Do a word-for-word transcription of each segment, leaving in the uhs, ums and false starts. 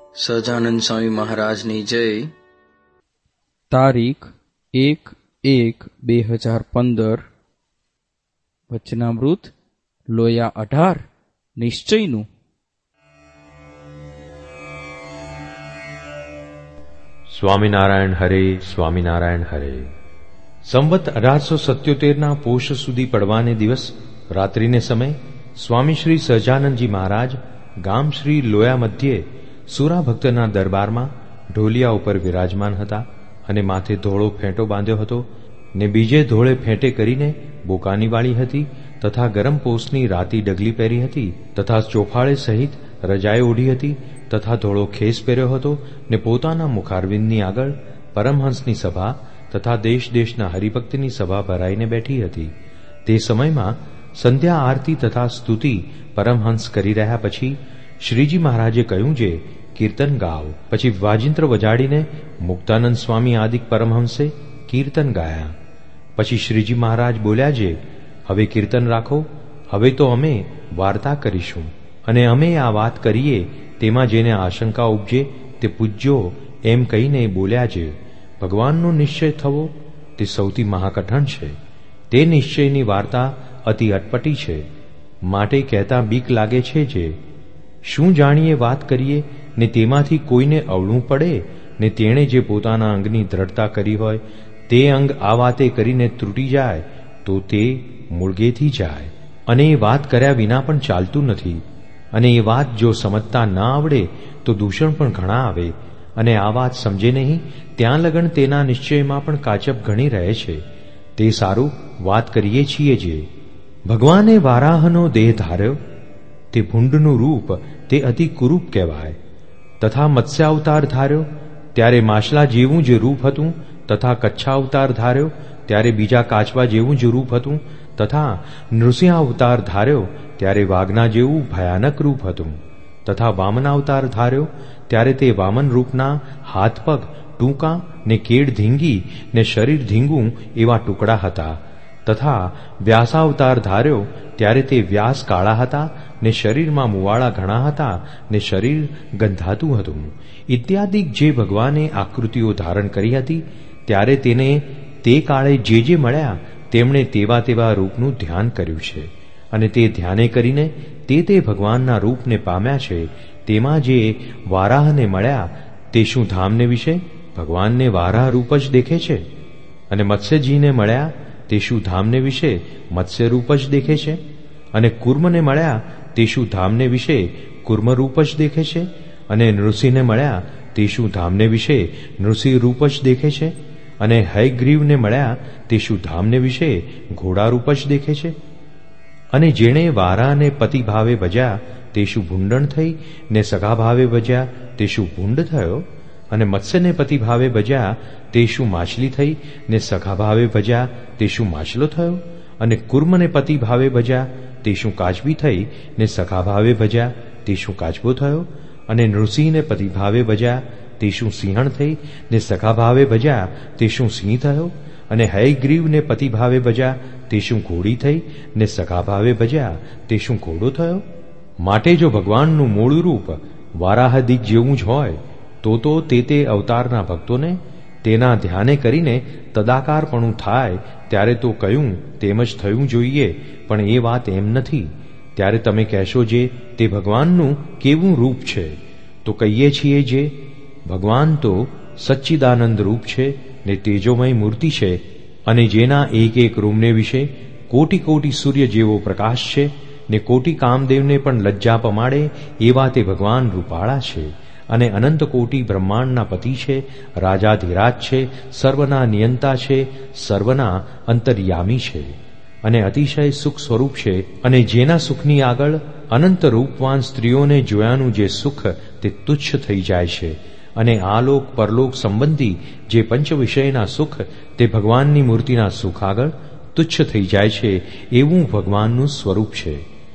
સહજાનંદ સ્વામી મહારાજની જય. તારીખ એક એક બે હજાર પંદર. વચનામૃત લોયા અઢાર નિશ્ચયનું. સ્વામિનારાયણ હરે, સ્વામિનારાયણ હરે. સંવત અઢારસો સત્યોતેરના પોષ સુધી પડવાને દિવસ રાત્રિને સમય સ્વામી શ્રી સહજાનંદજી મહારાજ ગામ શ્રી લોયા મધ્યે સુરા ભક્તના દરબારમાં ઢોલિયા ઉપર વિરાજમાન હતા અને માથે ધોળો ફેંટો બાંધ્યો હતો ને બીજે ધોળે ફેંટે કરીને બોકાની વાળી હતી તથા ગરમ પોસની રાતી ડગલી પહેરી હતી તથા ચોફાળે સહિત રજાઈ ઓઢી હતી તથા ધોળો ખેસ પહેર્યો હતો ને પોતાના મુખારવિંદની આગળ પરમહંસની સભા તથા દેશ દેશના હરિભક્તની સભા ભરાઈને બેઠી હતી. તે સમયમાં સંધ્યા આરતી તથા સ્તુતિ પરમહંસ કરી રહ્યા પછી શ્રીજી મહારાજે કહ્યું છે, કીર્તન ગાવ. પછી વાજિંત્ર વજાડીને મુક્તાનંદ સ્વામી આદિક પરમહંસે કીર્તન ગાયા. પછી શ્રીજી મહારાજ બોલ્યા છે, હવે કીર્તન રાખો, હવે તો અમે વાર્તા કરીશું અને અમે આ વાત કરીએ તેમાં જેને આશંકા ઉપજે તે પૂજ્યો એમ કહીને બોલ્યા છે, ભગવાનનો નિશ્ચય થવો તે સૌથી મહાકઠણ છે. તે નિશ્ચયની વાર્તા અતિ અટપટી છે, માટે કહેતા બીક લાગે છે જે શું જાણીએ વાત કરીએ ને તેમાંથી કોઈને અવળું પડે ને તેણે જે પોતાના અંગની દ્રઢતા કરી હોય તે અંગ આ વાતે કરીને ત્રુટી જાય તો તે મૂળગેથી જાય અને એ વાત કર્યા વિના પણ ચાલતું નથી. અને એ વાત જો સમજતા ન આવડે તો દૂષણ પણ ઘણા આવે અને આ વાત સમજે નહીં ત્યાં લગણ તેના નિશ્ચયમાં પણ કાચપ ઘણી રહે છે. તે સારું વાત કરીએ છીએ જે ભગવાને વારાહનો દેહ ધાર્યો તે ભૂંડનું રૂપ તે અતિ કુરૂપ કહેવાય. તથા મત્સ્યાવતાર ધાર્યો ત્યારે માછલા જેવું જ રૂપ હતું તથા કચ્છાવતાર ધાર્યો ત્યારે બીજા કાચવા જેવું જ રૂપ હતું તથા નૃસિંહાવતાર ધાર્યો ત્યારે વાઘના જેવું ભયાનક રૂપ હતું તથા વામનાવતાર ધાર્યો ત્યારે તે વામન રૂપના હાથ પગ ટૂંકા ને કેડ ધીંગી ને શરીર ધીંગું એવા ટુકડા હતા તથા વ્યાસાવતાર ધાર્યો ત્યારે તે વ્યાસ કાળા હતા ને શરીરમાં મુવાળા ઘણા હતા ને શરીર ગંધાતું હતું ઇત્યાદિ જે ભગવાને આકૃતિઓ ધારણ કરી હતી ત્યારે તેને તે કાળે જે જે મળ્યા તેમણે તેવા તેવા રૂપનું ધ્યાન કર્યું છે અને તે ધ્યાને કરીને તે તે ભગવાનના રૂપને પામ્યા છે. તેમાં જે વારાહને મળ્યા તે શું ધામને વિશે ભગવાનને વારાહ રૂપ જ દેખે છે અને મત્સ્યજીને મળ્યા તે શું ધામને વિશે મત્સ્ય રૂપ જ દેખે છે અને કુર્મને મળ્યા તે શું ધામને વિશે કુર્મ રૂપ જ દેખે છે અને નૃસિંહને મળ્યા તે શું ધામને વિશે નૃસિંહ રૂપ જ દેખે છે અને હયગ્રીવને મળ્યા તે શું ધામને વિશે ઘોડા રૂપ જ દેખે છે. અને જેણે વારાને પતિ ભાવે ભજ્યા તે શું ભૂંડણ થઈ ને સગા ભાવે ભજ્યા તે શું ભૂંડ થયો અને મત્સ્યને પતિ ભાવે ભજ્યા તે શું માછલી થઈ ને સખા ભાવે ભજ્યા તે શું માછલો થયો અને કુર્મને પતિ ભાવે ભજ્યા તે શું કાચબી થઈ ને સખા ભાવે ભજ્યા તે શું કાચબો થયો અને નૃસિંહને પતિ ભાવે ભજ્યા તે શું સિંહણ થઈ ને સખા ભાવે ભજ્યા તે શું સિંહ થયો અને હયગ્રીવને પતિ ભાવે ભજ્યા તે શું ઘોડી થઈ ને સખા ભાવે ભજ્યા તે શું ઘોડો થયો. માટે જો ભગવાનનું મૂળ રૂપ વારાહદિક જેવું જ હોય તો તો તે તે અવતારના ભક્તોને તેના ધ્યાને કરીને તદાકારપણું થાય ત્યારે તો કહ્યું તેમ જ થયું જોઈએ, પણ એ વાત એમ નથી. ત્યારે તમે કહેશો જે તે ભગવાનનું કેવું રૂપ છે તો કહીએ છીએ જે ભગવાન તો સચ્ચિદાનંદ રૂપ છે ને તેજોમય મૂર્તિ છે અને જેના એક એક રૂમને વિશે કોટી કોટી સૂર્ય જેવો પ્રકાશ છે ને કોટી કામદેવને પણ લજ્જા પમાડે એવા તે ભગવાન રૂપાળા છે અને અનંત કોટી બ્રહ્માંડના પતિ છે, રાજાધિરાજ છે, સર્વના નિયંતા છે, સર્વના અંતર્યામી છે અને અતિશય સુખ સ્વરૂપ છે. અને જેના સુખની આગળ અનંત રૂપવાન સ્ત્રીઓને જોયાનું જે સુખ તે તુચ્છ થઈ જાય છે અને આલોક પરલોક સંબંધી જે પંચ વિષયના સુખ તે ભગવાનની મૂર્તિના સુખ આગળ તુચ્છ થઈ જાય છે. એવું ભગવાનનું સ્વરૂપ છે.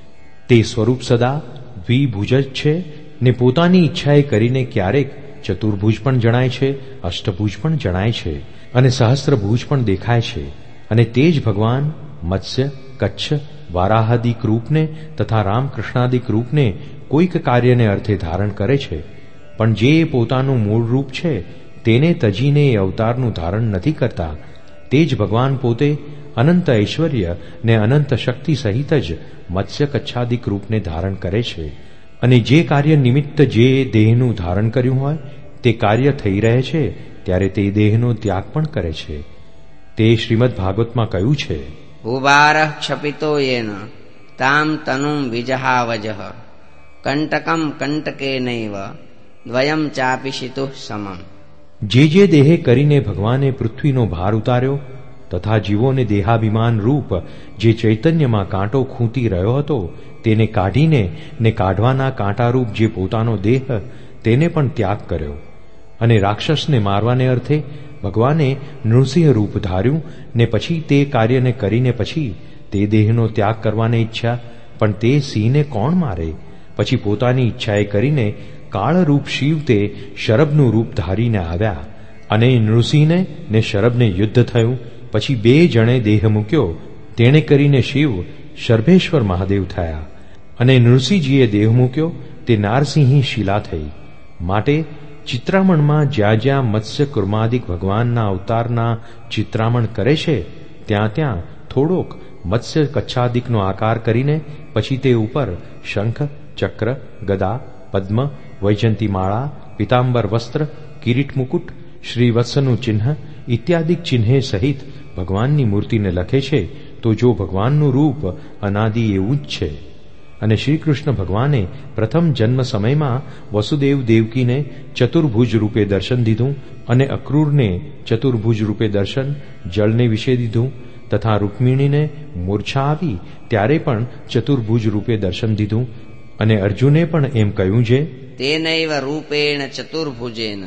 તે સ્વરૂપ સદા દ્વિભુજ જ છે ને પોતાની ઈચ્છાએ કરીને ક્યારેક ચતુર્ભુજ પણ જણાય છે, અષ્ટભુજ પણ જણાય છે અને સહસ્ત્રભુજ પણ દેખાય છે. અને તે જ ભગવાન મત્સ્ય, કચ્છ, વારાહાદિક રૂપને તથા રામકૃષ્ણાદિક રૂપને કોઈક કાર્યને અર્થે ધારણ કરે છે, પણ જે પોતાનું મૂળ રૂપ છે તેને તજીને એ અવતારનું ધારણ નથી કરતા, તે જ ભગવાન પોતે અનંત ઐશ્વર્ય ને અનંત શક્તિ સહિત જ મત્સ્ય કચ્છાદિક રૂપને ધારણ કરે છે. અને જે કાર્ય નિમિત્ત જે દેહનું ધારણ કર્યું હોય તે કાર્ય થઈ રહે છે ત્યારે તે દેહનો ત્યાગ પણ કરે છે. તે શ્રીમદ ભાગવતમાં કહ્યું છે, ઉબારઃ ક્ષપિતો યેન તામ તનુમ વિજહાવજઃ કંટકમ કંટકેનૈવ દ્વયમ ચાપિશિતુઃ સમમ. જે જે દેહે કરીને ભગવાને પૃથ્વીનો ભાર ઉતાર્યો તથા જીવોને દેહાભિમાન રૂપ જે ચૈતન્યમાં કાંટો ખૂંટી રહ્યો હતો તેને કાઢીને ને કાઢવાના કાંટારૂપ જે પોતાનો દેહ તેને પણ ત્યાગ કર્યો. અને રાક્ષસને મારવાને અર્થે ભગવાને નૃસિંહ રૂપ ધાર્યું ને પછી તે કાર્યને કરીને પછી તે દેહનો ત્યાગ કરવાની ઈચ્છા, પણ તે સિંહને કોણ મારે? પછી પોતાની ઈચ્છાએ કરીને કાળરૂપ શિવ તે શરભનું રૂપ ધારીને આવ્યા અને નૃસિંહને ને શરભને યુદ્ધ થયું. પછી બે જણે દેહ મૂક્યો, તેણે કરીને શિવ શર્ભેશ્વર મહાદેવ થયા અને નૃસિંહજીએ દેહ મૂક્યો તે નારસિંહી શિલા થઈ. માટે ચિત્રામણમાં જ્યાં જ્યાં મત્સ્ય કુર્માદિક ભગવાનના અવતારના ચિત્રામણ કરે છે ત્યાં ત્યાં થોડોક મત્સ્ય કચ્છાદિકનો આકાર કરીને પછી તે ઉપર શંખ, ચક્ર, ગદા, પદ્મ, વૈજયંતી માળા, પીતાંબર વસ્ત્ર, કિરીટ મુકુટ, શ્રીવત્સનું ચિહ્ન ઇત્યાદિક ચિહ્ને સહિત ભગવાનની મૂર્તિને લખે છે તો જો ભગવાનનું રૂપ અનાદિ એવું જ છે. અને શ્રી કૃષ્ણ ભગવાને પ્રથમ જન્મ સમયમાં વસુદેવ દેવકીને ચતુર્ભુજ રૂપે દર્શન દીધું અને અક્રૂરને ચતુર્ભુજ રૂપે દર્શન જળને વિશે દીધું તથા રૂક્મિણીને મૂર્છા આવી ત્યારે પણ ચતુર્ભુજ રૂપે દર્શન દીધું. અને અર્જુને પણ એમ કહ્યું છે, તેનૈવ રૂપેણ ચતુર્ભુજેન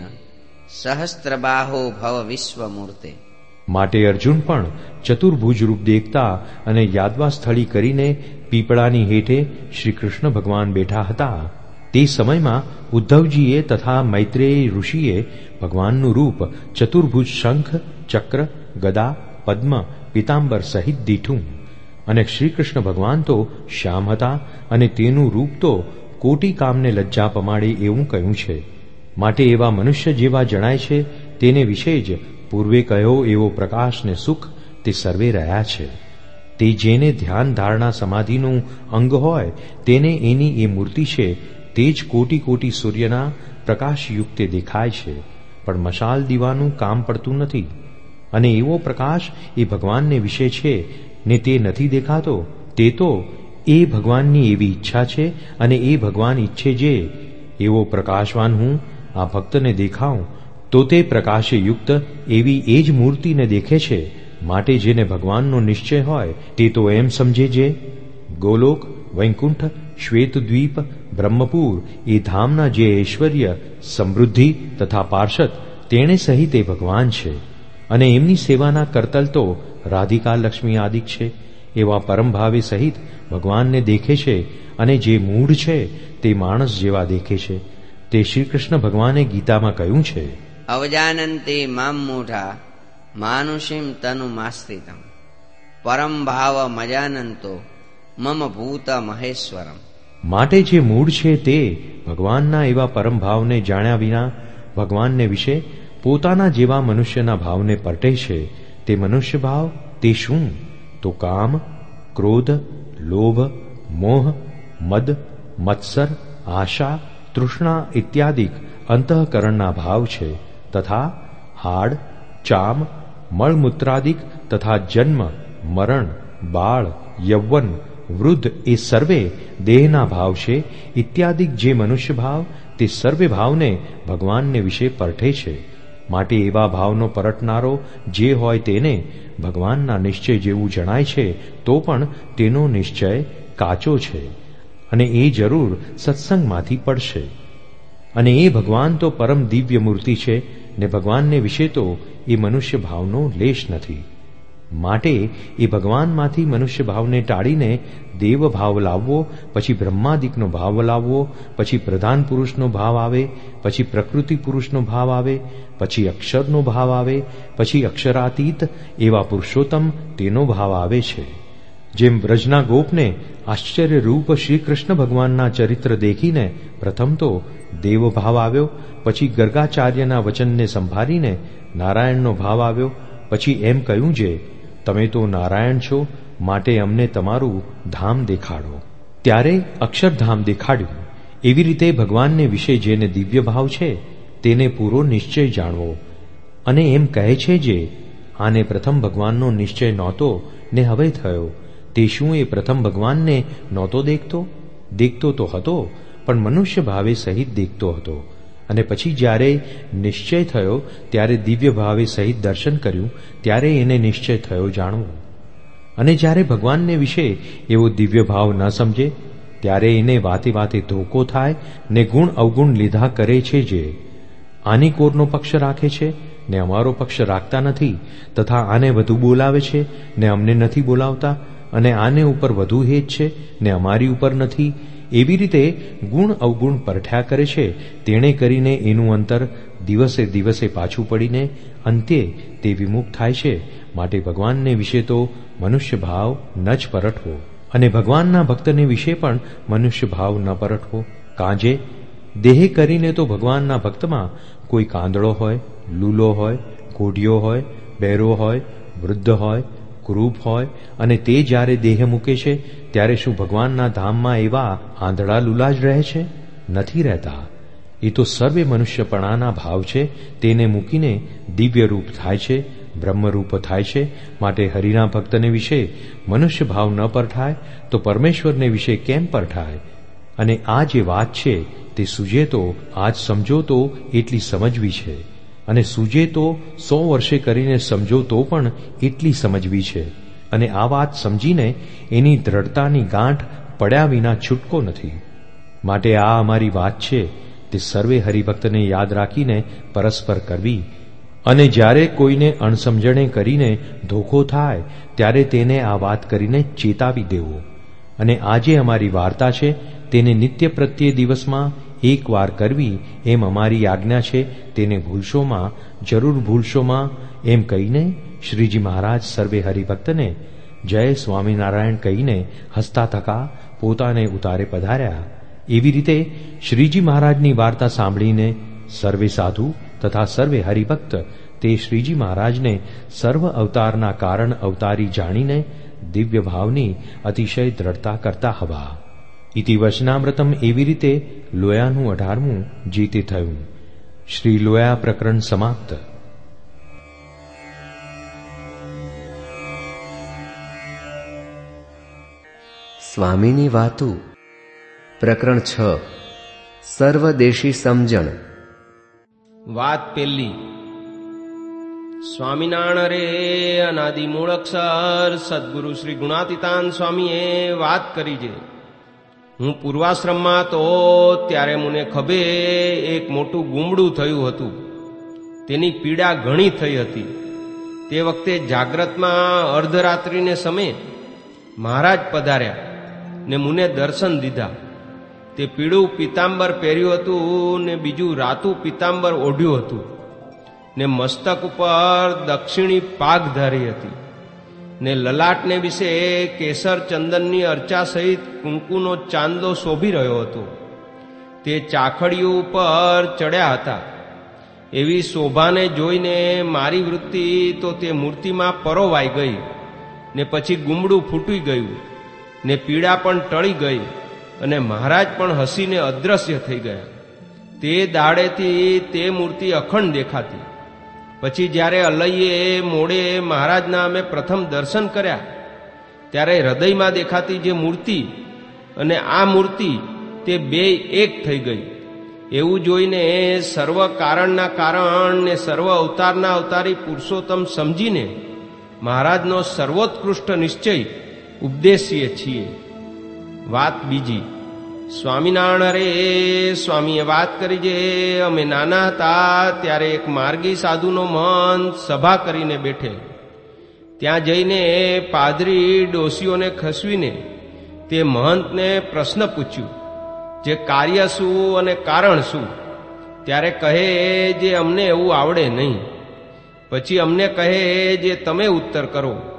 સહસ્ત્રબાહો ભવ વિશ્વમૂર્તે. માટે અર્જુન પણ ચતુર્ભુજ રૂપ દેખતા અને યાદવા સ્થળી કરીને પીપળાની હેઠે શ્રી કૃષ્ણ ભગવાન બેઠા હતા. તે સમયમાં ઉદ્ધવજીએ તથા મૈત્રેય ઋષિએ ભગવાનનું રૂપ ચતુર્ભુજ શંખ, ચક્ર, ગદા, પદ્મ, પીતાંબર સહિત દીઠું. અને શ્રી કૃષ્ણ ભગવાન તો શ્યામ હતા અને તેનું રૂપ તો કોટી કામને લજ્જા પમાડે એવું કહ્યું છે. માટે એવા મનુષ્ય જેવા જણાય છે તેને વિશે જ પૂર્વે કહ્યો એવો પ્રકાશ ને સુખ તે સર્વે રહ્યા છે. તે જેને ધ્યાન ધારણા સમાધિનું અંગ હોય તેને એની એ મૂર્તિ છે તે જ કોટી કોટી સૂર્યના પ્રકાશયુક્તે દેખાય છે, પણ મશાલ દીવાનું કામ પડતું નથી. અને એવો પ્રકાશ એ ભગવાનને વિશે છે ને તે નથી દેખાતો, તે તો એ ભગવાનની એવી ઈચ્છા છે અને એ ભગવાન ઈચ્છે જે એવો પ્રકાશવાન હું આ ભક્તને દેખાઉં તો તે પ્રકાશે યુક્ત એવી એ જ મૂર્તિને દેખે છે. માટે જેને ભગવાનનો નિશ્ચય હોય તે તો એમ સમજે જે ગોલોક, વૈકુંઠ, શ્વેતદ્વીપ, બ્રહ્મપુર એ ધામના જે ઐશ્વર્ય, સમૃદ્ધિ તથા પાર્ષદ તેણે સહિત એ ભગવાન છે. અને એમની સેવાના કરતલ તો રાધિકા, લક્ષ્મી આદિક છે. એવા પરમભાવે સહિત ભગવાનને દેખે છે અને જે મૂઢ છે તે માણસ જેવા દેખે છે. તે શ્રી કૃષ્ણ ભગવાને ગીતામાં કહ્યું છે, અવજાનંતે મામ મૂઢા માનુષીમ તનુ માસ્ત્રિતમ પરમ ભાવ મજાનંતો મમ ભૂત મહેશ્વરમ. માટે જે મૂળ છે તે ભગવાનના એવા પરમ ભાવને જાણ્યા વિના ભગવાનને વિશે પોતાના જેવા મનુષ્યના ભાવને પરટે છે. તે મનુષ્ય ભાવ તે શું? તો કામ, ક્રોધ, લોભ, મોહ, મદ, મત્સર, આશા, તૃષ્ણા ઇત્યાદિક અંતઃકરણના ભાવ છે. તથા હાડ, ચામ, મળમૂત્રાદિક તથા જન્મ, મરણ, બાળ, યૌવન, વૃદ્ધ એ સર્વે દેહના ભાવ છે. ઇત્યાદિક જે મનુષ્ય ભાવ તે સર્વે ભાવને ભગવાનને વિશે પરઠે છે. માટે એવા ભાવનો પરટનારો જે હોય તેને ભગવાનના નિશ્ચય જેવું જણાય છે તો પણ તેનો નિશ્ચય કાચો છે અને એ જરૂર સત્સંગમાંથી પડશે. અને એ ભગવાન તો પરમ દિવ્ય મૂર્તિ છે ને ભગવાનને વિશે તો એ મનુષ્ય ભાવનો લેશ નથી. માટે એ ભગવાનમાંથી મનુષ્ય ભાવને ટાળીને દેવ ભાવ લાવવો, પછી બ્રહ્માદિકનો ભાવ લાવવો, પછી પ્રધાન પુરુષનો ભાવ આવે, પછી પ્રકૃતિ પુરુષનો ભાવ આવે, પછી અક્ષરનો ભાવ આવે, પછી અક્ષરાતીત એવા પુરુષોત્તમ તેનો ભાવ આવે છે. જેમ વ્રજના ગોપને આશ્ચર્યરૂપ શ્રી કૃષ્ણ ભગવાનના ચરિત્ર દેખીને પ્રથમ તો દેવભાવ આવ્યો, પછી ગર્ગાચાર્યના વચનને સંભાળીને નારાયણનો ભાવ આવ્યો, પછી એમ કહ્યું જે તમે તો નારાયણ છો, માટે અમને તમારું ધામ દેખાડો. ત્યારે અક્ષરધામ દેખાડ્યું. એવી રીતે ભગવાનને વિશે જેને દિવ્ય ભાવ છે તેને પૂરો નિશ્ચય જાણવો. અને એમ કહે છે જે આને પ્રથમ ભગવાનનો નિશ્ચય નહોતો ને હવે થયો, તે શું એ પ્રથમ ભગવાનને નહોતો દેખતો? દેખતો તો હતો, પણ મનુષ્ય ભાવે સહિત દેખતો હતો. અને પછી જ્યારે નિશ્ચય થયો ત્યારે દિવ્ય ભાવે સહિત દર્શન કર્યું, ત્યારે એને નિશ્ચય થયો જાણવો. અને જ્યારે ભગવાનને વિશે એવો દિવ્ય ભાવ ન સમજે ત્યારે એને વાતે વાતે ધોકો થાય ને ગુણ અવગુણ લીધા કરે છે. જે આની કોરનો પક્ષ રાખે છે ને અમારો પક્ષ રાખતા નથી, તથા આને વધુ બોલાવે છે ને અમને નથી બોલાવતા, અને આને ઉપર વધુ હેત છે ને અમારી ઉપર નથી. એવી રીતે ગુણ અવગુણ પરઠ્યા કરે છે. તેણે કરીને એનું અંતર દિવસે દિવસે પાછું પડીને અંતે તે વિમુખ થાય છે. માટે ભગવાનને વિશે તો મનુષ્ય ભાવ ન જ પરઠવો, અને ભગવાનના ભક્તને વિશે પણ મનુષ્ય ભાવ ન પરઠવો. કાંજે દેહ કરીને તો ભગવાનના ભક્તમાં કોઈ કાંદળો હોય, લૂલો હોય, કોઢિયો હોય, બહેરો હોય, વૃદ્ધ હોય, કુરૂપ હોય, અને તે જ્યારે દેહ મૂકે છે ત્યારે શું ભગવાનના ધામમાં એવા આંધળા લૂલા જ રહે છે? નથી રહેતા. એ તો સર્વે મનુષ્યપણાના ભાવ છે. તેને મૂકીને દિવ્ય રૂપ થાય છે, બ્રહ્મરૂપ થાય છે. માટે હરિના ભક્તને વિશે મનુષ્ય ભાવ ન પરઠાય તો પરમેશ્વરને વિશે કેમ પરઠાય? અને આ જે વાત છે તે સૂજે તો આજ સમજો તો એટલી સમજવી છે, અને સૂજે તો સો વર્ષે કરીને સમજો તો પણ એટલી સમજવી છે. અને આ વાત સમજીને એની દ્રઢતાની ગાંઠ પડ્યા વિના છૂટકો નથી. માટે આ અમારી વાત છે તે સર્વે હરિભક્તને યાદ રાખીને પરસ્પર કરવી. અને જ્યારે કોઈને અણસમજણે કરીને ધોખો થાય ત્યારે તેને આ વાત કરીને ચેતાવી દેવો. અને આ જે અમારી વાર્તા છે તેને નિત્ય પ્રત્યે દિવસમાં એક વાર કરવી એમ અમારી આજ્ઞા છે. તેને ભૂલશોમાં, જરૂર ભૂલશોમાં એમ કહીને શ્રીજી મહારાજ સર્વે હરિભક્તને જય સ્વામિનારાયણ કહીને હસતા થકા પોતાને ઉતારે પધાર્યા. એવી રીતે શ્રીજી મહારાજની વાર્તા સાંભળીને સર્વે સાધુ તથા સર્વે હરિભક્ત તે શ્રીજી મહારાજને સર્વ અવતારના કારણ અવતારી જાણીને દિવ્ય ભાવની અતિશય દ્રઢતા કરતા હવા. ઇતિ વચનામૃતમ. એવી રીતે લોયાનું અઢારમું જે તે થયું. શ્રી લોયા પ્રકરણ સમાપ્ત. સ્વામીની વાતું પ્રકરણ છ. સર્વદેશી સમજણ. વાત પહેલી. સ્વામિનારાયણ રે અનાદિ મૂળ અક્ષર સદગુરુ શ્રી ગુણાતીતાન સ્વામીએ વાત કરી છે. હું પૂર્વાશ્રમમાં તો ત્યારે મને ખભે એક મોટું ગુમડું થયું હતું. તેની પીડા ઘણી થઈ હતી. તે વખતે જાગ્રતમાં અર્ધરાત્રિને સમયે મહારાજ પધાર્યા ને મુને દર્શન દીધા. તે પીળું પિતાંબર પહેર્યું હતું ને બીજું રાતું પિતાંબર ઓઢ્યું હતું, ને મસ્તક ઉપર દક્ષિણી પાગ ધારી હતી, ને લલાટને વિશે કેસર ચંદનની અર્ચા સહિત કુંકુનો ચાંદલો શોભી રહ્યો હતો. તે ચાખડીયું ઉપર ચડ્યા હતા. એવી શોભાને જોઈને મારી વૃત્તિ તો તે મૂર્તિમાં પરોવાઈ ગઈ, ને પછી ગુમડું ફૂટી ગયું, ને પીડા પણ ટળી ગઈ, અને મહારાજ પણ હસીને અદ્રશ્ય થઈ ગયા. તે દાડેથી તે મૂર્તિ અખંડ દેખાતી. પછી જ્યારે અલૈયે મોડે મહારાજના અમે પ્રથમ દર્શન કર્યા ત્યારે હૃદયમાં દેખાતી જે મૂર્તિ અને આ મૂર્તિ તે બે એક થઈ ગઈ. એવું જોઈને સર્વ કારણના કારણ ને સર્વ અવતારના અવતારી પુરુષોત્તમ સમજીને મહારાજનો સર્વોત્કૃષ્ટ નિશ્ચય ઉપદેશીએ છીએ. વાત બીજી. સ્વામિનારાયણ રે સ્વામીએ વાત કરી છે. અમે નાના હતા ત્યારે એક માર્ગી સાધુનો મહંત સભા કરીને બેઠે. ત્યાં જઈને પાદરી ડોસીઓને ખસવીને તે મહંતને પ્રશ્ન પૂછ્યું, જે કાર્ય શું અને કારણ શું? ત્યારે કહે જે અમને એવું આવડે નહીં. પછી અમને કહે જે તમે ઉત્તર કરો.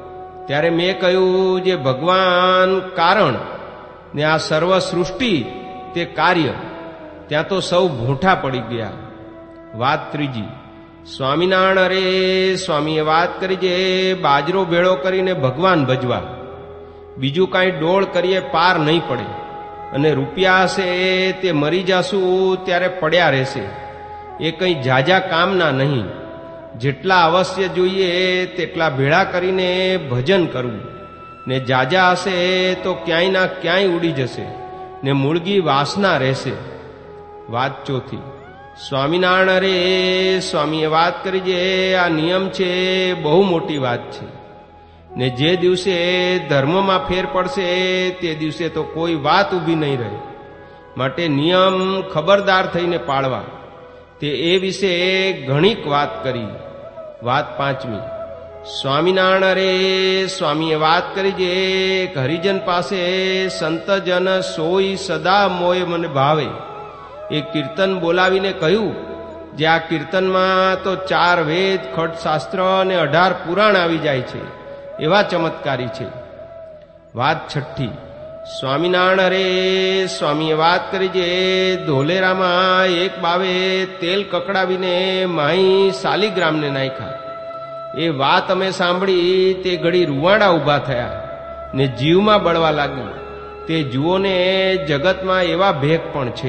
ત્યારે મેં કહ્યું, જે ભગવાન કારણ ને આ સર્વ સૃષ્ટિ તે કાર્ય, ત્યાં તો સૌ ભૂંઠા પડી ગયા. વાત ત્રીજી. સ્વામિનારાયણ અરે સ્વામીએ વાત કરી જે બાજરો ભેળો કરીને ભગવાન ભજવા, બીજું કાંઈ ડોળ કરીએ પાર નહીં પડે, અને રૂપિયા હશે તે મરી જાશું ત્યારે પડ્યા રહેશે, એ કંઈ ઝાઝા કામના નહીં. જેટલા અવશ્ય જોઈએ તેટલા ભેળા કરીને ભજન કરવું, ને ઝાઝા હશે તો ક્યાંય ના ક્યાંય ઉડી જશે, ને મૂળગી વાસના રહેશે. વાત ચોથી. સ્વામિનારાયણ અરે સ્વામીએ વાત કરી જે આ નિયમ છે બહુ મોટી વાત છે, ને જે દિવસે ધર્મમાં ફેર પડશે તે દિવસે તો કોઈ વાત ઊભી નહીં રહે, માટે નિયમ ખબરદાર થઈને પાળવા. તે એ વિશે ઘણીક વાત કરી. વાત પાંચમી. સ્વામિનારાયણ અરે સ્વામીએ વાત કરી જે હરિજન પાસે સંતજન સોઈ સદા મોય મને ભાવે, એ કીર્તન બોલાવીને કહ્યું, જે આ કીર્તનમાં તો ચાર વેદ, ખટશાસ્ત્ર અને અઢાર પુરાણ આવી જાય છે, એવા ચમત્કારી છે. વાત છઠ્ઠી. સ્વામિનારાયણ અરે સ્વામીએ વાત કરી જે ધોલેરામાં એક બાવે તેલ કકડાવીને માહી શાલિગ્રામને નાખ્યા. એ વાત અમે સાંભળી તે ઘડી રૂવાડા ઊભા થયા ને જીવમાં બળવા લાગ્યું. તે જુઓને જગતમાં એવા ભેખ પણ છે.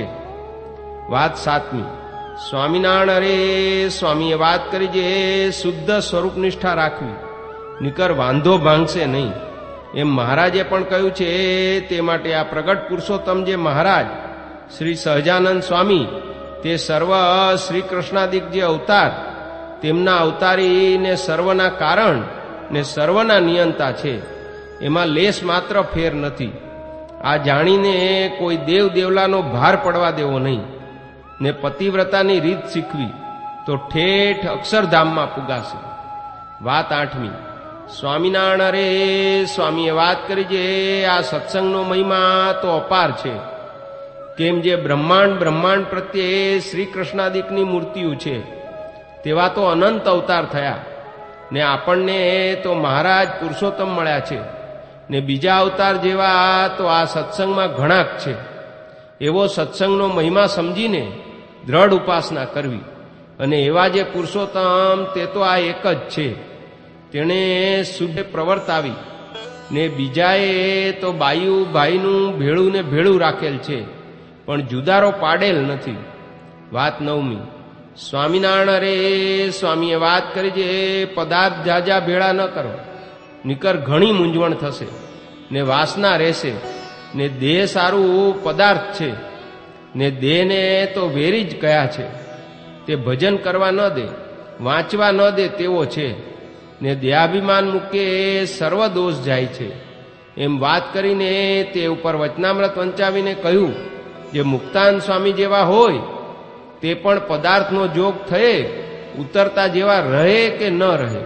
વાત સાતમી. સ્વામિનારાયણ અરે સ્વામીએ વાત કરી જે શુદ્ધ સ્વરૂપ નિષ્ઠા રાખવી, નિકર વાંધો ભાંગશે નહીં, એમ મહારાજે પણ કહ્યું છે. તે માટે આ પ્રગટ પુરુષોત્તમ જે મહારાજ શ્રી સહજાનંદ સ્વામી, તે સર્વ શ્રી કૃષ્ણાદિક જે અવતાર, તેમના અવતારી ને સર્વના કારણ ને સર્વના નિયંતા છે, એમાં લેશ માત્ર ફેર નથી. આ જાણીને કોઈ દેવ દેવલાનો ભાર પડવા દેવો નહીં, ને પતિવ્રતાની રીત શીખવી તો ઠેઠ અક્ષરધામમાં પુગાશે. વાત આઠમી. સ્વામિનારાયણ અરે સ્વામીએ વાત કરી જે આ સત્સંગનો મહિમા તો અપાર છે. કેમ જે બ્રહ્માંડ બ્રહ્માંડ પ્રત્યે શ્રી કૃષ્ણાદિકની મૂર્તિઓ છે, તેવા તો અનંત અવતાર થયા, ને આપણને તો મહારાજ પુરુષોત્તમ મળ્યા છે, ને બીજા અવતાર જેવા તો આ સત્સંગમાં ઘણાક છે. એવો સત્સંગનો મહિમા સમજીને દ્રઢ ઉપાસના કરવી, અને એવા જે પુરુષોત્તમ તે તો આ એક જ છે. તેણે શુદ્ધ પ્રવર્તાવી, ને બીજાએ તો બાયુ ભાઈનું ભેળું ને ભેળું રાખેલ છે, પણ જુદારો પાડેલ નથી. વાત નવમી. સ્વામિનારાયણ અરે સ્વામીએ વાત કરી જે પદાર્થ જાજા ભેળા ન કરો, નિકર ઘણી મૂંઝવણ થશે, ને વાસના રહેશે, ને દેહ સારું પદાર્થ છે, ને દેહને તો વેરી જ કયા છે. તે ભજન કરવા ન દે, વાંચવા ન દે તેવો છે, ને દેહાભિમાન મૂકે સર્વ દોષ જાય છે. એમ વાત કરીને તે ઉપર વચનામૃત વંચાવીને કહ્યું, જે મુક્તાન સ્વામી જેવા હોય તે પણ પદાર્થનો જોગ થયે ઉતરતા જેવા રહે કે ન રહે.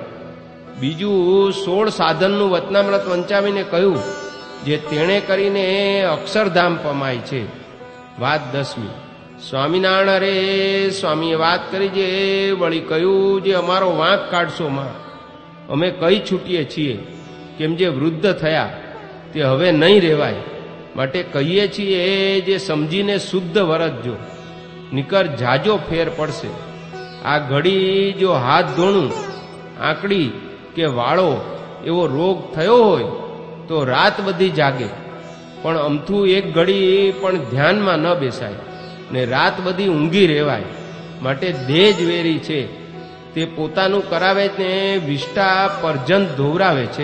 બીજું સોળ સાધનનું વચનામૃત વંચાવીને કહ્યું, જે તેણે કરીને અક્ષરધામ પમાય છે. વાત દસમી. સ્વામિનારાયણ અરે સ્વામીએ વાત કરી જે વળી કહ્યું, જે અમારો વાંક કાઢશો માં, અમે કઈ છૂટીએ છીએ, કેમ જે વૃદ્ધ થયા તે હવે નહીં રહેવાય, માટે કહીએ છીએ જે સમજીને શુદ્ધ વરતજો, નિકર જાજો ફેર પડશે. આ ઘડી જો હાથ ધોણું, આંકડી કે વાળો એવો રોગ થયો હોય તો રાત બધી જાગે, પણ અમથું એક ઘડી પણ ધ્યાનમાં ન બેસાય, ને રાત બધી ઊંઘી રહેવાય. માટે દેહ જ વેરી છે, તે પોતાનું કરાવે ને વિષ્ટા પરજંત ધોવરાવે છે,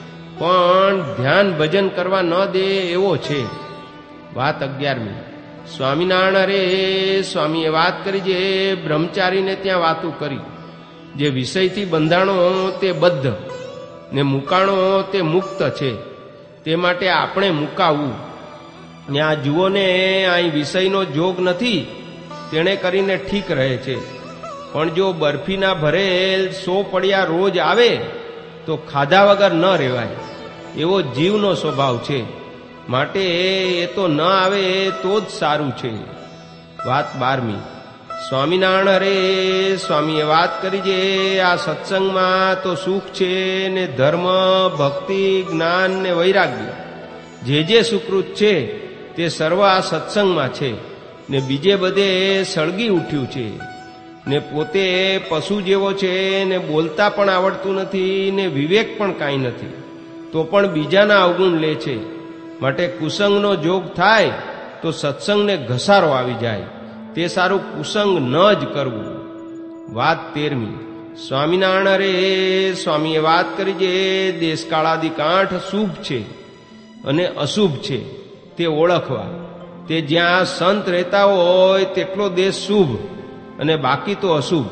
પણ ધ્યાન ભજન કરવા ન દે એવો છે. વાત અગિયારમી. સ્વામિનારાયણ અરે સ્વામીએ વાત કરી જે બ્રહ્મચારીને ત્યાં વાતું કરી, જે વિષયથી બંધાણો તે બદ્ધ, ને મુકાણો તે મુક્ત છે, તે માટે આપણે મુકાવવું. ને આ જુઓ ને અહીં વિષયનો જોગ નથી, તેણે કરીને ઠીક રહે છે, પણ જો બરફીના ભરેલ સો પડ્યા રોજ આવે તો ખાધા વગર ન રહેવાય, એવો જીવનો સ્વભાવ છે. માટે એ તો ન આવે તો જ સારું છે. વાત બારમી. સ્વામિનારાયણ હરે સ્વામીએ વાત કરી છે, આ સત્સંગમાં તો સુખ છે ને ધર્મ, ભક્તિ, જ્ઞાન ને વૈરાગ્ય જે જે સુકૃત છે તે સર્વ આ સત્સંગમાં છે ને બીજે બધે સળગી ઉઠ્યું છે ને પોતે પશુ જેવો છે ને બોલતા પણ આવડતું નથી ને વિવેક પણ કાંઈ નથી, તો પણ બીજાના અવગુણ લે છે. માટે કુસંગનો જોગ થાય તો સત્સંગને ઘસારો આવી જાય, તે સારું કુસંગ ન જ કરવું. વાત તેરમી. સ્વામિનારાયણ રે સ્વામીએ વાત કરી છે, દેશકાળાદિક આઠ શુભ છે અને અશુભ છે તે ઓળખવા. તે જ્યાં સંત રહેતા હોય તેટલો દેશ શુભ અને બાકી તો અશુભ.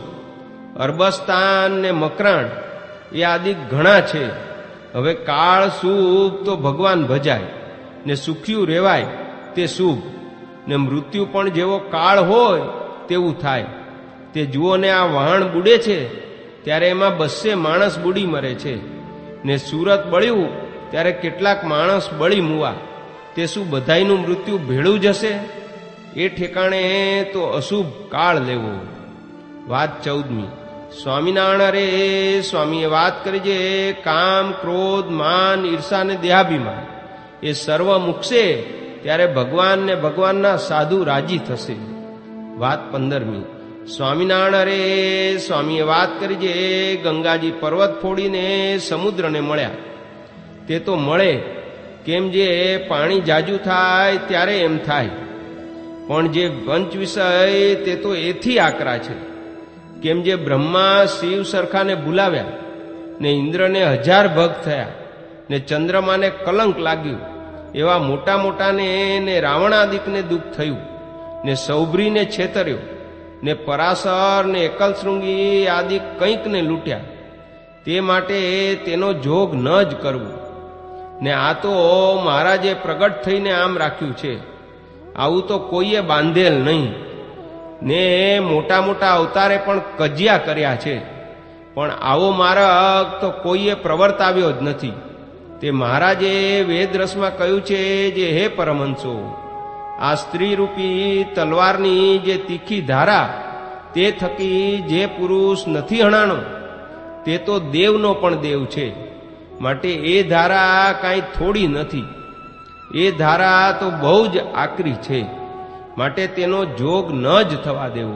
અરબસ્તાન ને મકરાણ એ આદિક ઘણા છે. હવે કાળ શુભ તો ભગવાન ભજાય ને સુખ્યું રહેવાય તે શુભ, ને મૃત્યુ પણ જેવો કાળ હોય તેવું થાય. તે જુઓ ને આ વહાણ બુડે છે ત્યારે એમાં બસ્સે માણસ બુડી મરે છે, ને સુરત બળ્યું ત્યારે કેટલાક માણસ બળી મુવા. તે શું બધાયનું મૃત્યુ ભેળું જશે? એ ઠેકાણે તો અશુભ કાળ લેવો. વાત ચૌદમી. સ્વામિનારાયણ રે સ્વામીએ વાત કરી છે, કામ, ક્રોધ, માન, ઈર્ષા ને દેહાભિમાન એ સર્વ મૂકશે ત્યારે ભગવાન ને ભગવાનના સાધુ રાજી થશે. વાત પંદરમી. સ્વામિનારાયણ રે સ્વામીએ વાત કરી છે, ગંગાજી પર્વત ફોડીને સમુદ્રને મળ્યા. તે તો મળે કેમ જે પાણી જાજુ થાય ત્યારે એમ થાય, પણ જે પંચ વિષય તે તો એથી આકરા છે. કેમ જે બ્રહ્મા શિવ સરખાને ભૂલાવ્યા ને ઇન્દ્રને હજાર ભગ થયા ને ચંદ્રમાને કલંક લાગ્યું, એવા મોટા મોટાને ને રાવણાદિકને દુઃખ થયું ને સૌભરીને છેતર્યો ને પરાશર ને એકલશૃંગી આદિ કંઈકને લૂંટ્યા. તે માટે તેનો જોગ ન જ કરવું. ને આ તો મહારાજે પ્રગટ થઈને આમ રાખ્યું છે, આવું તો કોઈએ બાંધેલ નહીં. ને મોટા મોટા અવતારે પણ કજિયા કર્યા છે, પણ આવો માર્ગ તો કોઈએ પ્રવર્તાવ્યો જ નથી. તે મહારાજે વેદરસમાં કહ્યું છે જે હે પરમહંસો, આ સ્ત્રીરૂપી તલવારની જે તીખી ધારા તે થકી જે પુરુષ નથી હણાણો તે તો દેવનો પણ દેવ છે. માટે એ ધારા કાંઈ થોડી નથી, એ ધારા તો બહુ જ આકરી છે. માટે તેનો જોગ ન જ થવા દેવો.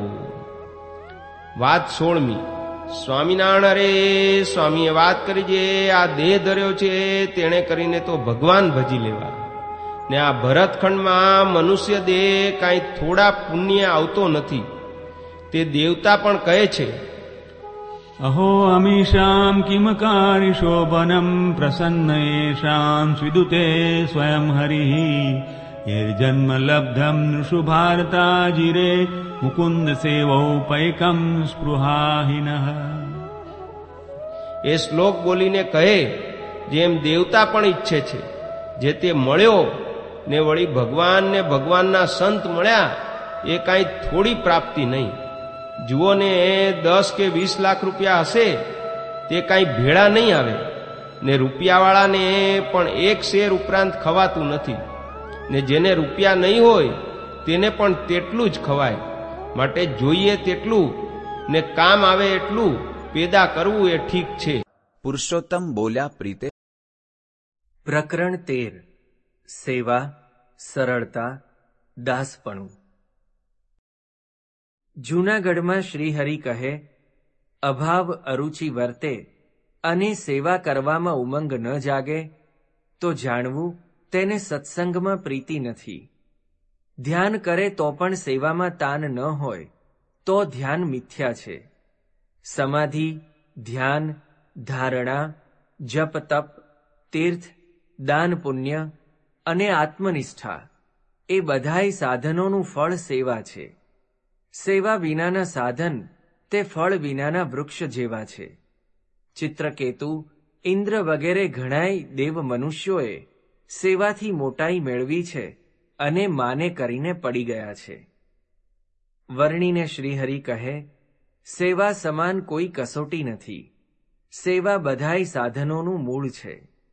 વાત સોળમી. સ્વામિનારાયણ રે સ્વામીએ વાત કરી છે, આ દેહ ધર્યો છે તેણે કરીને તો ભગવાન ભજી લેવા. ને આ ભરતખંડમાં મનુષ્ય દેહ કાંઈ થોડા પુણ્ય આવતો નથી. તે દેવતા પણ કહે છે, અહો અમીશામ કિમ કારિશોભનમ પ્રસન્ન એષામ સ્વિદુતે સ્વયં હરિ યર્જન્મ લબ્ધમ નૃષુ ભારતા જીરે મુકુંદ સેવૌપૈકમ સ્પૃહાહિનઃ. એ શ્લોક બોલીને કહે જેમ દેવતા પણ ઈચ્છે છે, જે તે મળ્યો ને વળી ભગવાન ને ભગવાનના સંત મળ્યા એ કાંઈ થોડી પ્રાપ્તિ નહીં. જુઓ ને દસ કે વીસ લાખ રૂપિયા હશે તે કાંઈ ભેળા નહીં આવે, ને રૂપિયાવાળાને પણ એક શેર ઉપરાંત ખવાતું નથી, ને જેને રૂપિયા નહીં હોય તેને પણ તેટલું જ ખવાય. માટે જોઈએ તેટલું ને કામ આવે એટલું પેદા કરવું એ ઠીક છે. પુરુષોત્તમ બોલ્યા પ્રીતે. પ્રકરણ તેર. સેવા, સરળતા, દાસપણું. જૂનાગઢમાં શ્રીહરિ કહે, અભાવ અરુચિ વર્તે અને સેવા કરવામાં ઉમંગ ન જાગે તો જાણવું તેને સત્સંગમાં પ્રીતિ નથી. ધ્યાન કરે તો પણ સેવામાં તાન ન હોય તો ધ્યાન મિથ્યા છે. સમાધિ, ધ્યાન, ધારણા, જપ તપ, તીર્થ, દાન પુણ્ય અને આત્મનિષ્ઠા એ બધાય સાધનોનું ફળ સેવા છે. સેવા વિનાના સાધન તે ફળ વિનાના વૃક્ષ જેવા છે. ચિત્રકેતુ, ઇન્દ્ર વગેરે ઘણાય દેવ મનુષ્યોએ સેવાથી મોટાઈ મેળવી છે અને માને કરીને પડી ગયા છે. વર્ણીને શ્રીહરિ કહે, સેવા સમાન કોઈ કસોટી નથી. સેવા બધાય સાધનોનું મૂળ છે.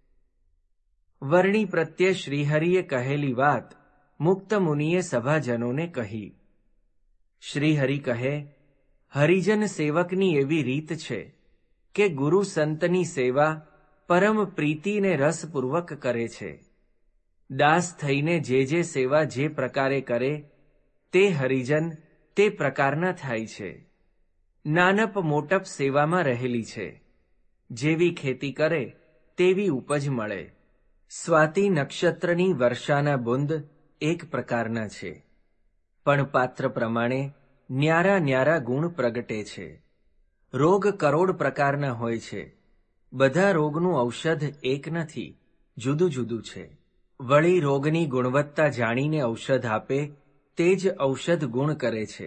વર્ણી પ્રત્યે શ્રીહરિએ કહેલી વાત મુક્ત મુનિએ સભાજનોને કહી. શ્રીહરિ કહે, હરિજન સેવકની એવી રીત છે કે ગુરુ સંતની સેવા પરમ પ્રીતિને રસપૂર્વક કરે છે. દાસ થઈને જે જે સેવા જે પ્રકારે કરે તે હરિજન તે પ્રકારના થાય છે. નાનપ મોટપ સેવામાં રહેલી છે. જેવી ખેતી કરે તેવી ઉપજ મળે. સ્વાતિ નક્ષત્રની વર્ષાના બુંદ એક પ્રકારના છે, પણ પાત્ર પ્રમાણે ન્યારા ન્યારા ગુણ પ્રગટે છે. રોગ કરોડ પ્રકારના હોય છે. બધા રોગનું ઔષધ એક નથી, જુદું જુદું છે. વળી રોગની ગુણવત્તા જાણીને ઔષધ આપે તે જ ઔષધ ગુણ કરે છે.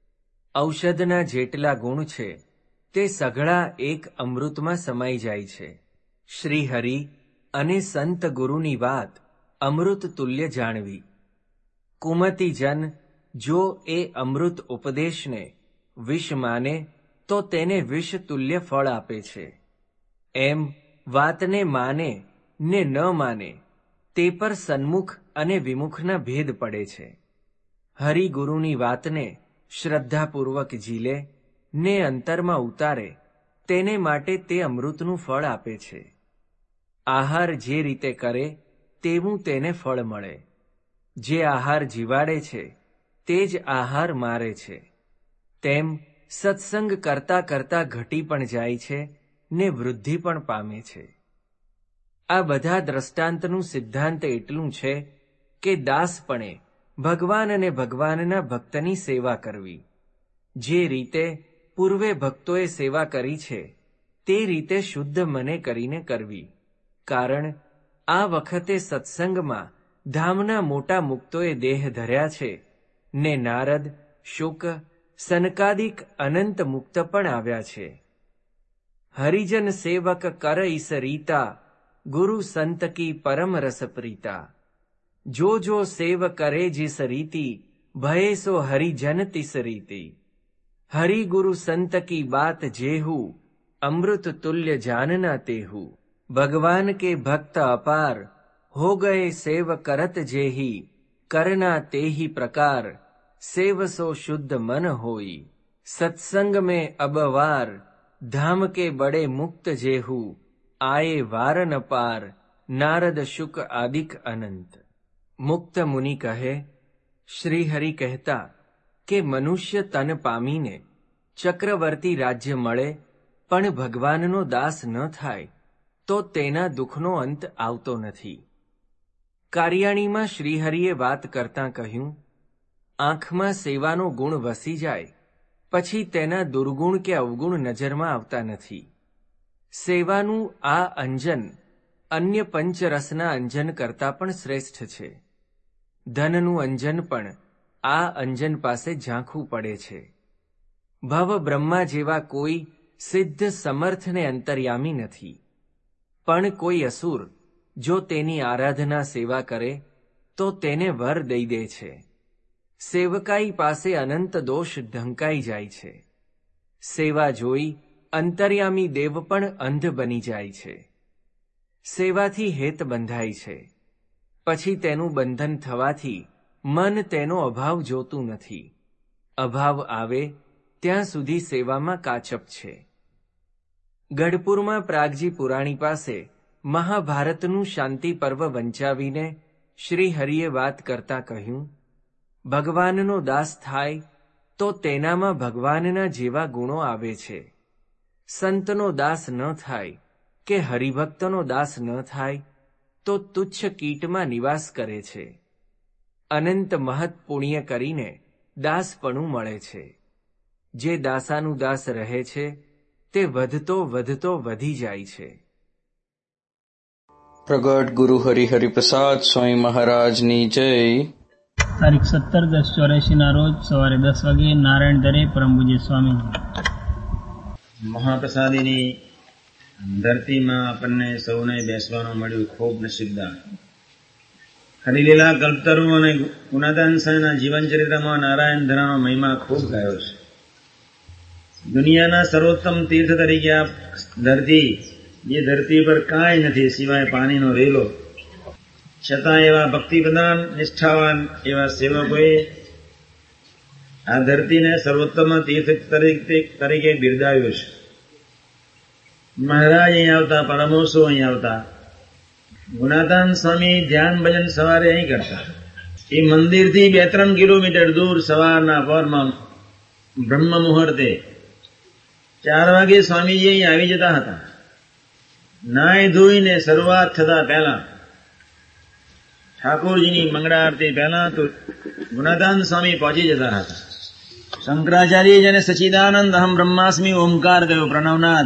ઔષધના જેટલા ગુણ છે તે સઘળા એક અમૃતમાં સમાઈ જાય છે. શ્રીહરિ અને સંત ગુરુની વાત અમૃત તુલ્ય જાણવી. કુમતી જન જો એ અમૃત ઉપદેશને વિષ માને તો તેને વિષ તુલ્ય ફળ આપે છે. એમ વાતને માને ને ન માને તે પર સન્મુખ અને વિમુખના ભેદ પડે છે. હરિગુરુની વાતને શ્રદ્ધાપૂર્વક ઝીલે ને અંતરમાં ઉતારે તેને માટે તે અમૃતનું ફળ આપે છે. આહાર જે રીતે કરે તેવું તેને ફળ મળે. જે આહાર જીવાડે છે તે જ આહાર મારે છે. તેમ સત્સંગ કરતા કરતા ઘટી પણ જાય છે ને વૃદ્ધિ પણ પામે છે. આ બધા દ્રષ્ટાંતનું સિદ્ધાંત એટલું છે કે દાસપણે ભગવાન અને ભગવાનના ભક્તની સેવા કરવી. જે રીતે પૂર્વે ભક્તોએ સેવા કરી છે તે રીતે શુદ્ધ મને કરીને કરવી. કારણ આ વખતે સત્સંગમાં ધામના મોટા મુક્તોએ દેહ ધર્યા છે ને નારદ, શુક, સનકાદિક અનંત મુક્ત પણ આવ્યા છે. હરિજન સેવક કર ઈસ રીતા, ગુરુ સંત કી પરમ રસ પ્રીતા. જો જો સેવ કરે જીસ રીતિ, ભય સો હરિજન તિસ રીતિ. હરિ ગુરુ સંત કી બાત જેહુ, અમૃત તુલ્ય જાનના તેહુ. ભગવાન કે ભક્ત અપાર, હો ગયે સેવ કરત જેહી. करना ते ही प्रकार, सेव सो शुद्ध मन होई. सत्संग में अबवार, धाम के बड़े मुक्त जेहू. आए वारन पार, नारद शुक आदिक अनंत. मुक्त मुनि कहे, श्रीहरि कहता કે મનુષ્ય તન પામીને ચક્રવર્તી રાજ્ય મળે પણ ભગવાનનો દાસ ન થાય તો તેના દુઃખનો અંત આવતો નથી. કાર્યાણીમાં શ્રીહરિએ વાત કરતાં કહ્યું, આંખમાં સેવાનો ગુણ વસી જાય પછી તેના દુર્ગુણ કે અવગુણ નજરમાં આવતા નથી. સેવાનું આ અંજન અન્ય પંચરસના અંજન કરતાં પણ શ્રેષ્ઠ છે. ધનનું અંજન પણ આ અંજન પાસે ઝાંખું પડે છે. ભવ બ્રહ્મા જેવા કોઈ સિદ્ધ સમર્થને અંતર્યામી નથી. પણ કોઈ અસુર જો તેની આરાધના સેવા કરે તો તેને વર દઈ દે છે. સેવકાઈ પાસે અનંત દોષ ઢંકાઈ જાય છે. સેવા જોઈ અંતર્યામી દેવ પણ અંધ બની જાય છે. સેવાથી હેત બંધાય છે, પછી તેનું બંધન થવાથી મન તેનો અભાવ જોતું નથી. અભાવ આવે ત્યાં સુધી સેવામાં કાચપ છે. ગઢપુરમાં પ્રાગજી પુરાણી પાસે મહાભારતનું શાંતિ પર્વ વંચાવીને શ્રીહરિએ વાત કરતા કહ્યું, ભગવાનનો દાસ થાય તો તેનામાં ભગવાનના જેવા ગુણો આવે છે. સંતનો દાસ ન થાય કે હરિભક્તનો દાસ ન થાય તો તુચ્છ કીટમાં નિવાસ કરે છે. અનંત મહત પુણ્ય કરીને દાસપણું મળે છે. જે દાસાનું દાસ રહે છે તે વધતો વધતો વધી જાય છે. પ્રગટ ગુરુ હરિહરિ પ્રસાદ સ્વામી મહારાજની જય. તારીખ સત્તર દસ ચોર્યાસી ના રોજ સવારે દસ વાગે નારાયણ દરે પરમ પૂજ્ય સ્વામીજી. મહાપ્રસાદીની ધરતીમાં આપણને સૌને બેસવાનું મળ્યું, ખૂબ નસીબદાર. હરિલીલા કલ્પતરુ અને ગુણાદાન સાંઈના જીવન ચરિત્રમાં નારાયણ ધરાનો મહિમા ખૂબ ગાયો છે. દુનિયાના સર્વોત્તમ તીર્થ તરીકે આ ધરતી, જે ધરતી પર કાંઈ નથી સિવાય પાણીનો રેલો, છતાં એવા ભક્તિપ્રધાન નિષ્ઠાવાન એવા સેવકોએ આ ધરતીને સર્વોત્તમ તીર્થ તરીકે બિરદાવ્યું છે. મહારાજ અહીં આવતા, પરમહંસો અહીં આવતા. ગુણાતાન સ્વામી ધ્યાન ભજન સવારે અહીં કરતા. એ મંદિરથી બે ત્રણ કિલોમીટર દૂર સવારના પરમાં બ્રહ્મ મુહૂર્તે ચાર વાગે સ્વામીજી અહીં આવી જતા હતા. નાય ધોઈને શરૂઆત થતા પહેલા ઠાકોરજીની મંગળા આરતી પહેલા તો ગુણાતાન સ્વામી પહોંચી જતા હતા. શંકરાચાર્ય જેને સચિદાનંદ અહમ બ્રહ્માસ્મિ ઓમકાર કહ્યો, પ્રણવનાદ.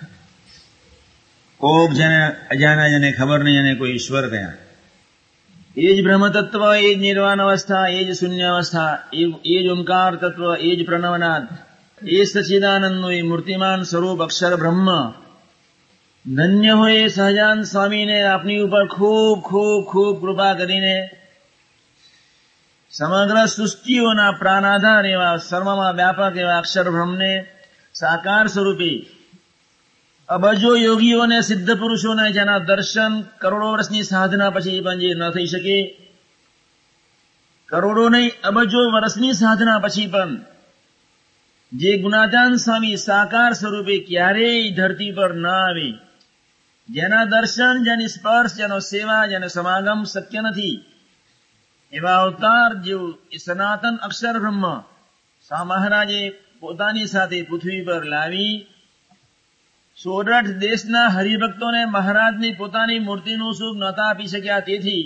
કોક જેને અજાના, જેને ખબર નહીં એને કોઈ ઈશ્વર કયા. એ જ બ્રહ્મ તત્વ, એ જ નિર્વાણ અવસ્થા, એ જ શૂન્ય અવસ્થા, એ જ ઓમકાર તત્વ, એ જ પ્રણવનાદ, એ સચિદાનંદનું એ મૂર્તિમાન સ્વરૂપ અક્ષર બ્રહ્મ. ધન્ય હોય સહજાન સ્વામીને આપની ઉપર ખૂબ ખૂબ ખૂબ કૃપા કરીને સમગ્ર સૃષ્ટિઓના પ્રાણાધાર એવા સર્વમાં વ્યાપક એવા અક્ષર બ્રહ્મને સાકાર સ્વરૂપે અબજો યોગીઓને, સિદ્ધ પુરુષોને જેના દર્શન કરોડો વર્ષની સાધના પછી પણ જે ન થઈ શકે, કરોડો નહીં અબજો વર્ષની સાધના પછી પણ જે ગુણાતાન સ્વામી સાકાર સ્વરૂપે ક્યારેય ધરતી પર ન આવે, જેના દર્શન, જેની સ્પર્શ, જેનો સેવા, જેનો સમાગમ શક્ય નથી, એવા અવતાર જેવું સનાતન અક્ષર બ્રહ્મ સ્વા મહારાજે પોતાની સાથે પૃથ્વી પર લાવી સોરઠ દેશના હરિભક્તોને મહારાજની પોતાની મૂર્તિનું સુખ નહોતા આપી શક્યા. તેથી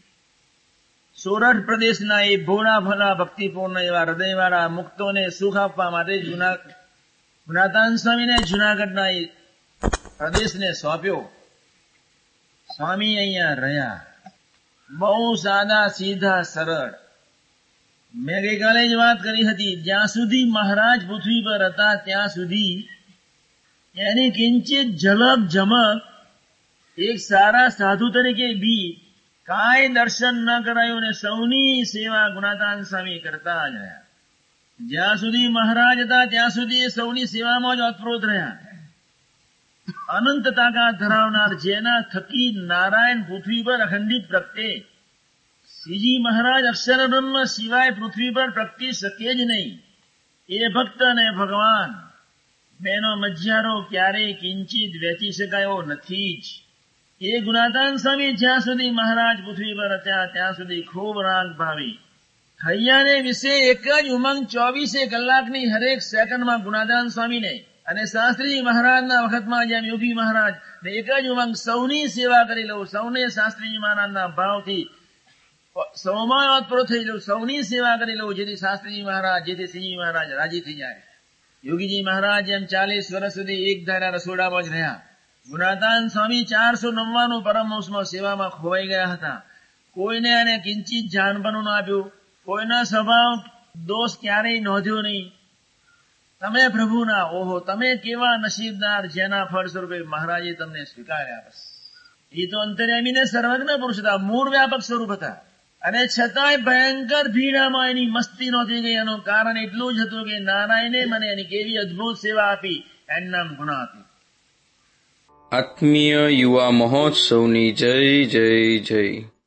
સોરઠ પ્રદેશના એ ભોળા ભલા ભક્તિપૂર્ણ એવા હૃદયવાળા મુક્તોને સુખ આપવા માટે જુના ગુણાતાન સ્વામીને જુનાગઢના એ પ્રદેશને સોંપ્યો. સ્વામી અહીંયા રહ્યા, બહુ સાદા સીધા સરળ. મેં ગઈકાલે જ વાત કરી હતી, જ્યાં સુધી મહારાજ પૃથ્વી પર હતા ત્યાં સુધી એની કિંચિત ઝલક ઝમક એક સારા સાધુ તરીકે બી કાંઈ દર્શન ન કરાયું ને સૌની સેવા ગુણાતાન સ્વામી કરતા જ રહ્યા. જ્યાં સુધી મહારાજ હતા ત્યાં સુધી સૌની સેવામાં જ ઓતપ્રોત રહ્યા. અનંત તાકાત ધરાવનાર, જેના થકી નારાયણ પૃથ્વી પર અખંડિત પ્રગટે, શ્રીજી મહારાજ અક્ષર બ્રહ્મ સિવાય પૃથ્વી પર પ્રગટી શકે જ નહીં. એ ભક્ત અને ભગવાન બેનો મજ્જારો ક્યારેય કિંચિત વેચી શકાયો નથી જ. એ ગુણાતાન સ્વામી જ્યાં સુધી મહારાજ પૃથ્વી પર હતા ત્યાં સુધી ખૂબ રાગ ભાવી હૈયાને વિશે એક જ ઉમંગ ચોવીસે કલાકની હરેક સેકન્ડમાં ગુણાતાન સ્વામીને અને શાસ્ત્રીજી મહારાજના વખતમાં જેમ યોગી મહારાજ ને એક જ ઉમંગ સૌની સેવા કરી લઉં, સૌને શાસ્ત્રીજી મહારાજના ભાવથી સૌમાં ઓતપ્રોત થઈ લઉં, સૌની સેવા કરી લઉં, જેથી શાસ્ત્રીજી મહારાજ, જેથી શ્રીજી મહારાજ રાજી થઈ જાય. યોગીજી મહારાજ એમ ચાલીસ વર્ષ સુધી એક ધારા રસોડામાં જ રહ્યા. ગુણાતાન સ્વામી ચારસો નવ્વાણું પરમહંસમાં સેવામાં ખોવાઈ ગયા હતા. કોઈને એને કિંચિત જાણપણું ન આપ્યું, કોઈના સ્વભાવ દોષ ક્યારેય નોંધ્યો નહીં. તમે પ્રભુના, ઓહો તમે કેવા નસીબદાર, જેના ફળ સ્વરૂપે મહારાજે તમને સ્વીકાર્યા. બસ એ તો અંતર્યામીને સર્વજ્ઞ પુરુષ હતા, મૂળ વ્યાપક સ્વરૂપ હતા, અને છતાંય ભયંકર ભીડામાં એની મસ્તી નહોતી ગઈ. એનું કારણ એટલું જ હતું કે નારાયણે મને એની કેવી અદભુત સેવા આપી, એનું નામ ગુણાતીત. આત્મીય યુવા મહોત્સવની જય જય જય.